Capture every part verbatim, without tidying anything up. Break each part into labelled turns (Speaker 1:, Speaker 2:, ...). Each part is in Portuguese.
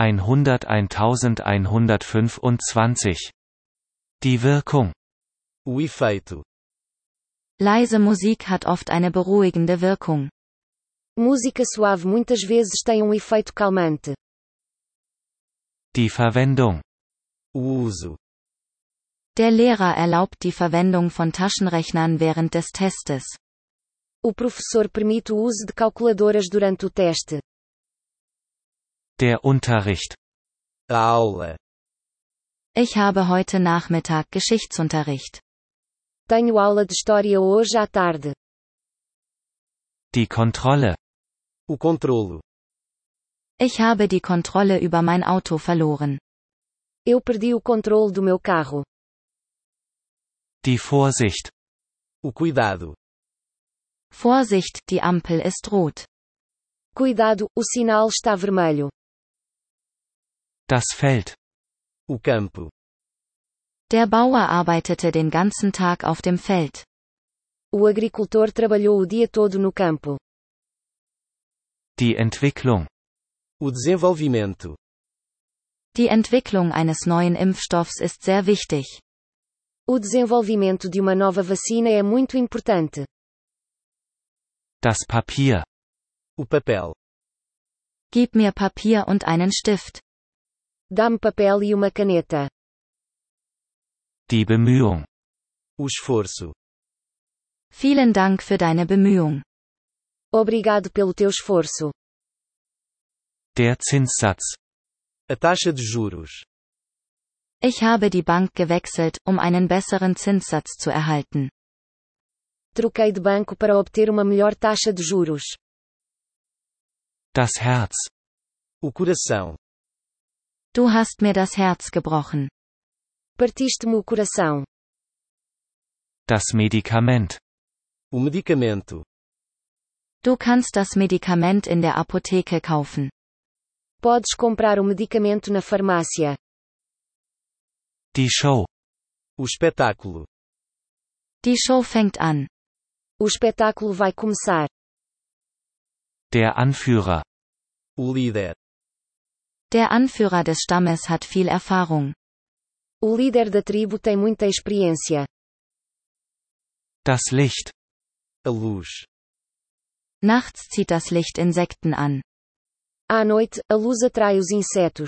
Speaker 1: hundertundeins. Die Wirkung.
Speaker 2: O efeito.
Speaker 3: Leise Musik hat oft eine beruhigende Wirkung.
Speaker 4: Música suave muitas vezes tem um efeito calmante.
Speaker 1: Die Verwendung.
Speaker 2: O uso.
Speaker 3: Der Lehrer erlaubt die Verwendung von Taschenrechnern während des Testes.
Speaker 4: O professor permite o uso de calculadoras durante o teste.
Speaker 1: Der Unterricht.
Speaker 2: A aula.
Speaker 3: Ich habe heute Nachmittag Geschichtsunterricht.
Speaker 4: Tenho aula de história hoje à tarde.
Speaker 1: Die Kontrolle.
Speaker 2: O controlo.
Speaker 3: Ich habe die Kontrolle über mein Auto verloren.
Speaker 4: Eu perdi o controle do meu carro.
Speaker 1: Die Vorsicht.
Speaker 2: O cuidado.
Speaker 3: Vorsicht, die Ampel ist rot.
Speaker 4: Cuidado, o sinal está vermelho.
Speaker 1: Das Feld.
Speaker 2: O campo.
Speaker 3: Der Bauer arbeitete den ganzen Tag auf dem Feld.
Speaker 4: O agricultor trabalhou o dia todo no campo.
Speaker 1: Die Entwicklung.
Speaker 2: O desenvolvimento.
Speaker 3: Die Entwicklung eines neuen Impfstoffs ist sehr wichtig.
Speaker 4: O desenvolvimento de uma nova vacina é muito importante.
Speaker 1: Das Papier.
Speaker 2: O papel.
Speaker 3: Gib mir Papier und einen Stift.
Speaker 4: Dá-me papel e uma caneta.
Speaker 1: Die Bemühung.
Speaker 2: O esforço.
Speaker 3: Vielen Dank für deine Bemühung.
Speaker 4: Obrigado pelo teu esforço.
Speaker 1: Der Zinssatz.
Speaker 2: A taxa de juros.
Speaker 3: Ich habe die Bank gewechselt, um einen besseren Zinssatz zu erhalten.
Speaker 4: Troquei de banco para obter uma melhor taxa de juros.
Speaker 1: Das Herz.
Speaker 2: O coração.
Speaker 3: Du hast mir das Herz gebrochen.
Speaker 4: Partiste-me o coração.
Speaker 1: Das Medikament.
Speaker 2: O medicamento.
Speaker 3: Du kannst das Medikament in der Apotheke kaufen.
Speaker 4: Podes comprar o medicamento na farmácia.
Speaker 1: Die Show.
Speaker 2: O espetáculo.
Speaker 3: Die Show fängt an.
Speaker 4: O espetáculo vai começar.
Speaker 1: Der Anführer.
Speaker 2: O líder.
Speaker 3: Der Anführer des Stammes hat viel Erfahrung.
Speaker 4: O líder da tribo tem muita experiência.
Speaker 1: Das Licht.
Speaker 2: A luz.
Speaker 3: Nachts zieht das Licht Insekten an.
Speaker 4: À noite, a luz atrai os insetos.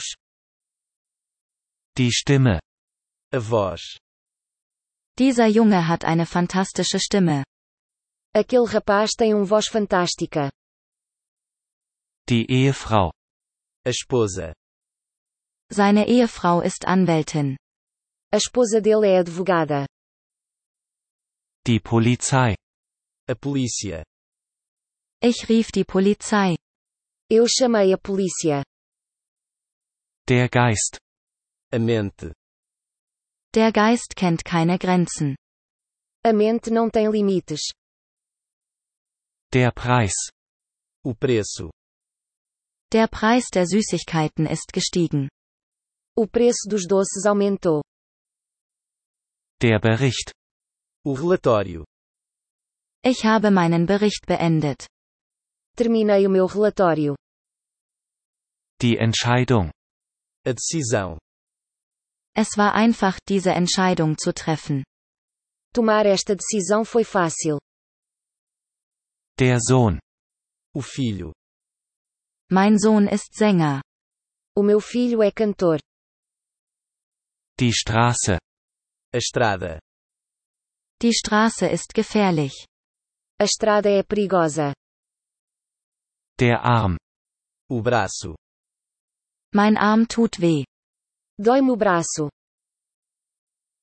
Speaker 1: Die Stimme.
Speaker 2: A voz.
Speaker 3: Dieser Junge hat eine fantastische Stimme.
Speaker 4: Aquele rapaz tem uma voz fantástica.
Speaker 1: Die Ehefrau.
Speaker 2: A esposa.
Speaker 3: Seine Ehefrau ist Anwältin.
Speaker 4: A esposa dele é advogada.
Speaker 1: Die Polizei.
Speaker 2: A polícia.
Speaker 3: Ich rief die Polizei.
Speaker 4: Eu chamei a polícia.
Speaker 1: Der Geist.
Speaker 2: A mente.
Speaker 3: Der Geist kennt keine Grenzen.
Speaker 4: A mente não tem limites.
Speaker 1: Der Preis.
Speaker 2: O preço.
Speaker 3: Der Preis der Süßigkeiten ist gestiegen.
Speaker 4: O preço dos doces aumentou.
Speaker 1: Der Bericht.
Speaker 2: O relatório.
Speaker 3: Ich habe meinen Bericht beendet.
Speaker 4: Terminei o meu relatório.
Speaker 1: Die Entscheidung.
Speaker 2: A decisão.
Speaker 3: Es war einfach, diese Entscheidung zu treffen.
Speaker 4: Tomar esta decisão foi fácil.
Speaker 1: Der Sohn.
Speaker 2: O filho.
Speaker 3: Mein Sohn ist Sänger.
Speaker 4: O meu filho é cantor.
Speaker 1: Die Straße.
Speaker 2: A estrada.
Speaker 3: Die Straße ist gefährlich.
Speaker 4: A estrada é perigosa.
Speaker 1: Der Arm.
Speaker 2: O braço.
Speaker 3: Mein Arm tut weh.
Speaker 4: Dói-me o braço.